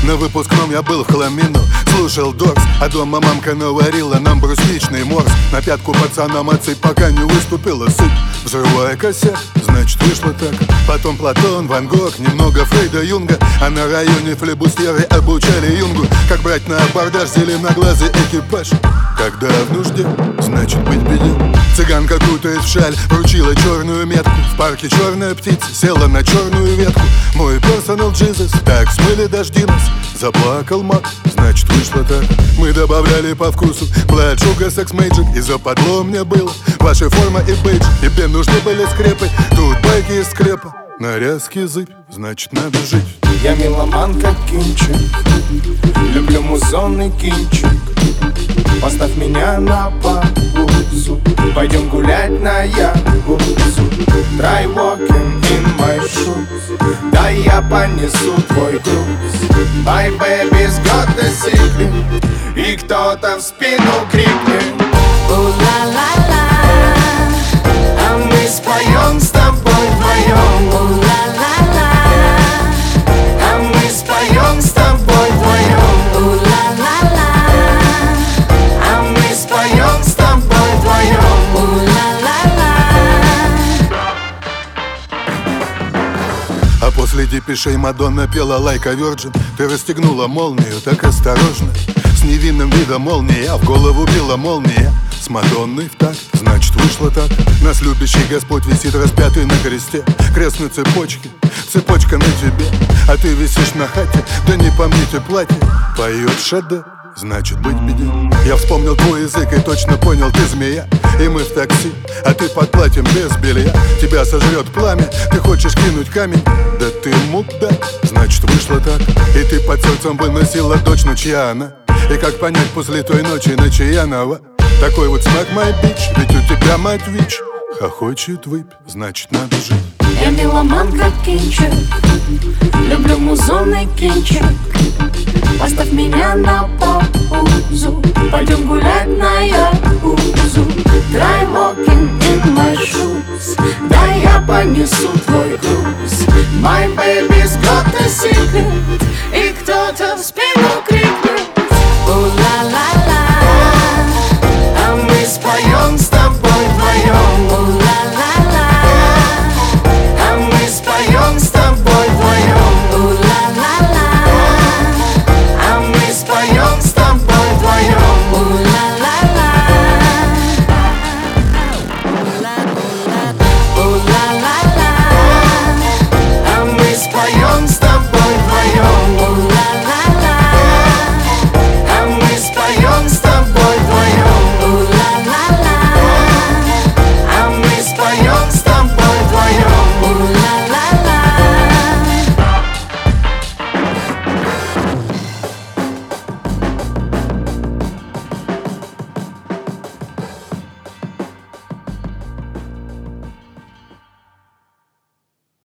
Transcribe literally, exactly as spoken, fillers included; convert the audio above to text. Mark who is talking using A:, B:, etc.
A: На выпускном я был в хламину, слушал Дорс, а дома мамка наварила нам брусничный морс. На пятку пацанам отцей пока не выступила сыпь. Взрывая кассет, значит вышло так. Потом Платон, Ван Гог, немного Фрейда, Юнга. А на районе флебустеры обучали Юнгу, как брать на абордаж зеленоглазый экипаж. Когда в нужде, значит быть в беде. Цыганка, кутаясь в шаль, вручила черную метку. В парке черная птица села на черную ветку. Мой персонал Джизус, так смыли дожди нас. Заплакал маг, значит вышло так. Мы добавляли по вкусу Blood Sugar Sex Magic. И западло мне было ваша форма и бейдж. Тебе нужны были скрепы, тут байки из склепа. Нарезки зыбь, значит надо жить.
B: Я меломан как кинчик, люблю музонный кинчик. Поставь меня на паузу, пойдем гулять на Ягузу. Try walking in my shoes, да я понесу твой груз. My baby's got a secret, и кто-то в спину крикнет: у-ла-ла-ла, а мы споем с тобой вдвоем. У-ла-ла-ла, а мы споем с тобой вдвоем. У-ла-ла-ла, а мы споем с тобой вдвоем. У-ла-ла-ла.
A: А после депешей Мадонна пела Like a Virgin. Ты расстегнула молнию так осторожно, с невинным видом молнии, а в голову била молния. С Мадонной в такт, значит вышло так. Нас любящий Господь висит распятый на кресте. Крест на цепочке, цепочка на тебе, а ты висишь на хате, да не помните платье. Поет Шаде, значит быть в беде. Я вспомнил твой язык и точно понял, ты змея. И мы в такси, а ты под платьем без белья. Тебя сожрет пламя, ты хочешь кинуть камень. Да ты мудак, значит вышло так. И ты под сердцем выносила дочь, но чья она? И как понять после той ночи, на чьянова? Такой вот смак, мой бич, ведь у тебя мать ВИЧ. Хохочет выпь, значит надо жить.
C: Я меломан как кинчик, люблю музонный кинчик. Поставь меня на паузу, пойдем гулять на Ягузу. Try walking in my shoes, да я понесу твой груз. My baby's got a secret, и кто-то в спину крикнет: у-ла-ла-ла, а мы споем с тобой вдвоем.